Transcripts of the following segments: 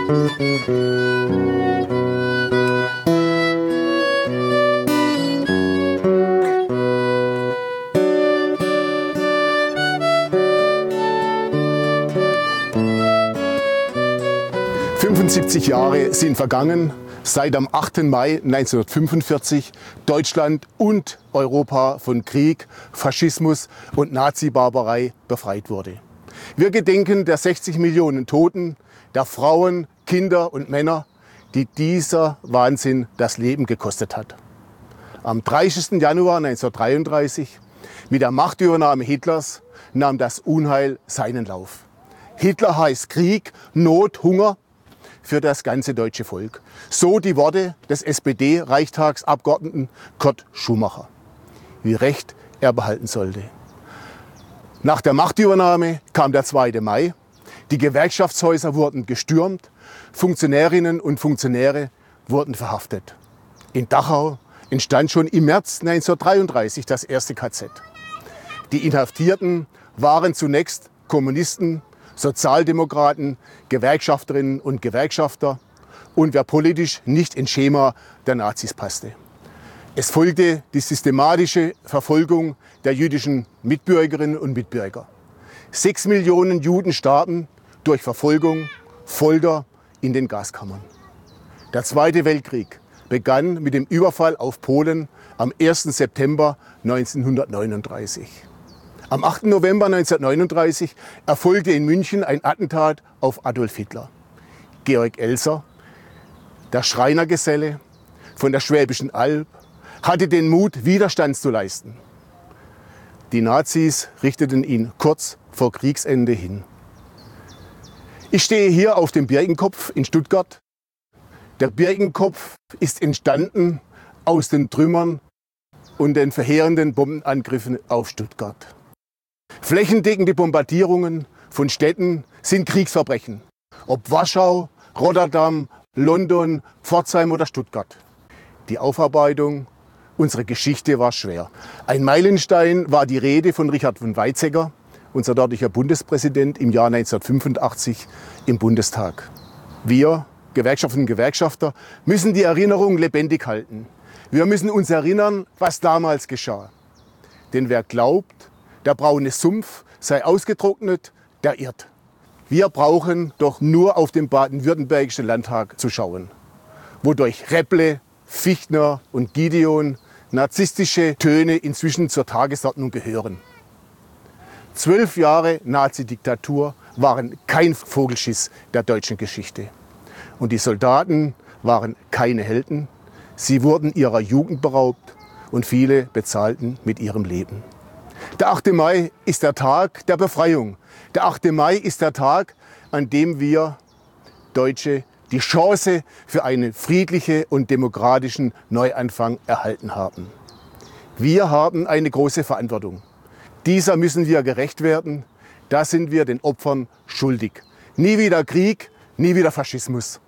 »75 Jahre sind vergangen, seit am 8. Mai 1945 Deutschland und Europa von Krieg, Faschismus und Nazi-Barbarei befreit wurde. Wir gedenken der 60 Millionen Toten, der Frauen, Kinder und Männer, die dieser Wahnsinn das Leben gekostet hat. Am 30. Januar 1933, mit der Machtübernahme Hitlers, nahm das Unheil seinen Lauf. Hitler heißt Krieg, Not, Hunger für das ganze deutsche Volk. So die Worte des SPD-Reichstagsabgeordneten Kurt Schumacher. Wie Recht er behalten sollte. Nach der Machtübernahme kam der 2. Mai. Die Gewerkschaftshäuser wurden gestürmt. Funktionärinnen und Funktionäre wurden verhaftet. In Dachau entstand schon im März 1933 das erste KZ. Die Inhaftierten waren zunächst Kommunisten, Sozialdemokraten, Gewerkschafterinnen und Gewerkschafter und wer politisch nicht ins Schema der Nazis passte. Es folgte die systematische Verfolgung der jüdischen Mitbürgerinnen und Mitbürger. 6 Millionen Juden starben durch Verfolgung, Folter in den Gaskammern. Der Zweite Weltkrieg begann mit dem Überfall auf Polen am 1. September 1939. Am 8. November 1939 erfolgte in München ein Attentat auf Adolf Hitler. Georg Elser, der Schreinergeselle von der Schwäbischen Alb, hatte den Mut, Widerstand zu leisten. Die Nazis richteten ihn kurz vor Kriegsende hin. Ich stehe hier auf dem Birkenkopf in Stuttgart. Der Birkenkopf ist entstanden aus den Trümmern und den verheerenden Bombenangriffen auf Stuttgart. Flächendeckende Bombardierungen von Städten sind Kriegsverbrechen. Ob Warschau, Rotterdam, London, Pforzheim oder Stuttgart. Die Aufarbeitung unserer Geschichte war schwer. Ein Meilenstein war die Rede von Richard von Weizsäcker, unser dortiger Bundespräsident, im Jahr 1985 im Bundestag. Wir, Gewerkschafterinnen und Gewerkschafter, müssen die Erinnerung lebendig halten. Wir müssen uns erinnern, was damals geschah. Denn wer glaubt, der braune Sumpf sei ausgetrocknet, der irrt. Wir brauchen doch nur auf den baden-württembergischen Landtag zu schauen, wodurch Repple, Fichtner und Gideon narzisstische Töne inzwischen zur Tagesordnung gehören. 12 Jahre Nazi-Diktatur waren kein Vogelschiss der deutschen Geschichte. Und die Soldaten waren keine Helden. Sie wurden ihrer Jugend beraubt und viele bezahlten mit ihrem Leben. Der 8. Mai ist der Tag der Befreiung. Der 8. Mai ist der Tag, an dem wir Deutsche die Chance für einen friedlichen und demokratischen Neuanfang erhalten haben. Wir haben eine große Verantwortung. Dieser müssen wir gerecht werden. Da sind wir den Opfern schuldig. Nie wieder Krieg, nie wieder Faschismus.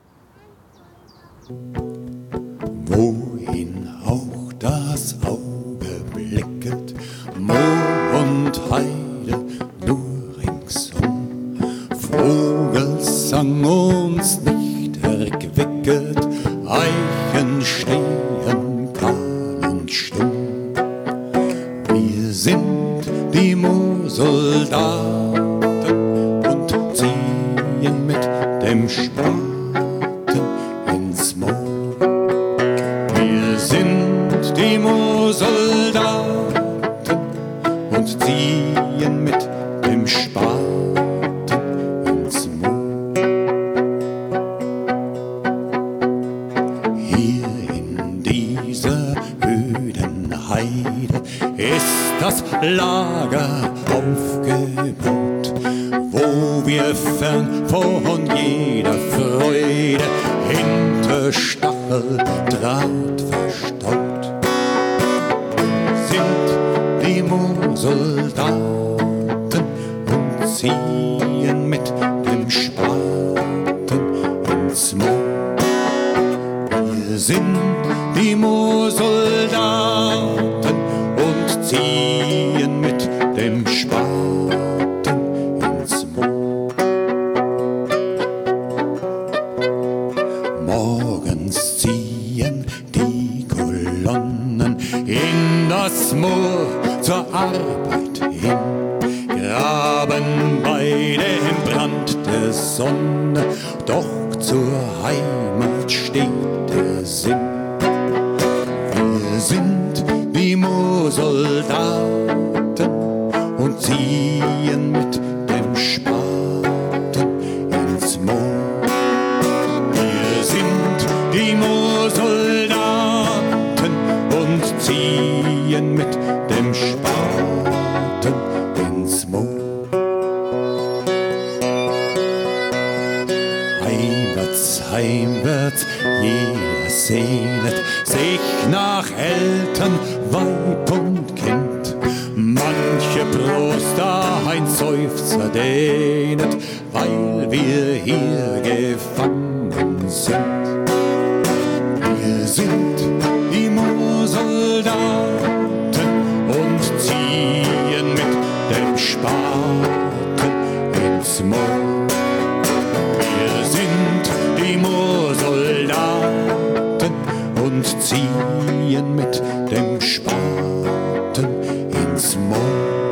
Wohin auch das Auge blicket, Moor und Heide nur ringsum. Vogelsang uns nicht erquicket, Eichen stehen kahl und stumm. Wir sind die Moorsoldaten und ziehen mit dem Spaten ins Moor. Wir sind die Moorsoldaten und ziehen mit dem Spaten ins Moor. Hier in dieser öden Heide ist das Lager aufgebaut, wo wir fern von jeder Freude hinter Stacheldraht verstaut sind. Die Moorsoldaten und ziehen mit dem Spaten ins Moor. Wir sind die Moorsoldaten und ziehen mit dem Spaten ins Moor. uns ziehen die Kolonnen in das Moor zur Arbeit hin, graben bei dem Brand der Sonne, doch zur Heimat steht der Sinn. Wir sind wie Moorsoldaten und ziehen mit dem Spaten ins Moor. Wir sind die Moorsoldaten und ziehen mit dem Spaten ins Moor. Heimwärts, jeder sehnet sich nach Eltern, Weib und Kind. Manche Brust ein Seufzer dehnet, weil wir hier gefangen sind. Wir sind die Moorsoldaten und ziehen mit dem Spaten ins Moor. Die Moorsoldaten und ziehen mit dem Spaten ins Moor.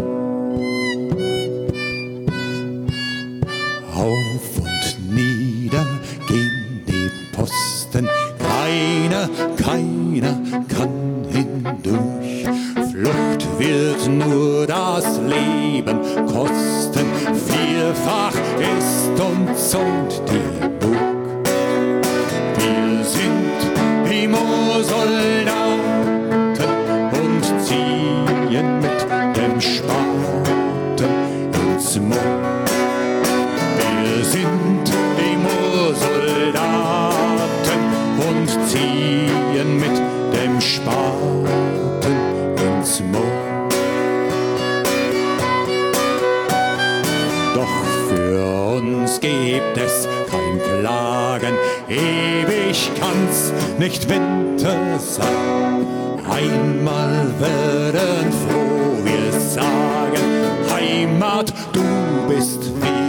Auf und nieder gehen die Posten, keiner kann hindurch. Flucht wird nur das Leben kosten, vierfach ist umzäunt die Burg. Wir sind die Moorsoldaten und ziehen mit dem Spaten ins Moor. Wir sind die Moorsoldaten und ziehen mit dem Spaten ins Moor. Doch für uns gibt es kein Klagen, ewig kann's nicht Winter sein. Einmal werden froh wir sagen, Heimat, du bist wie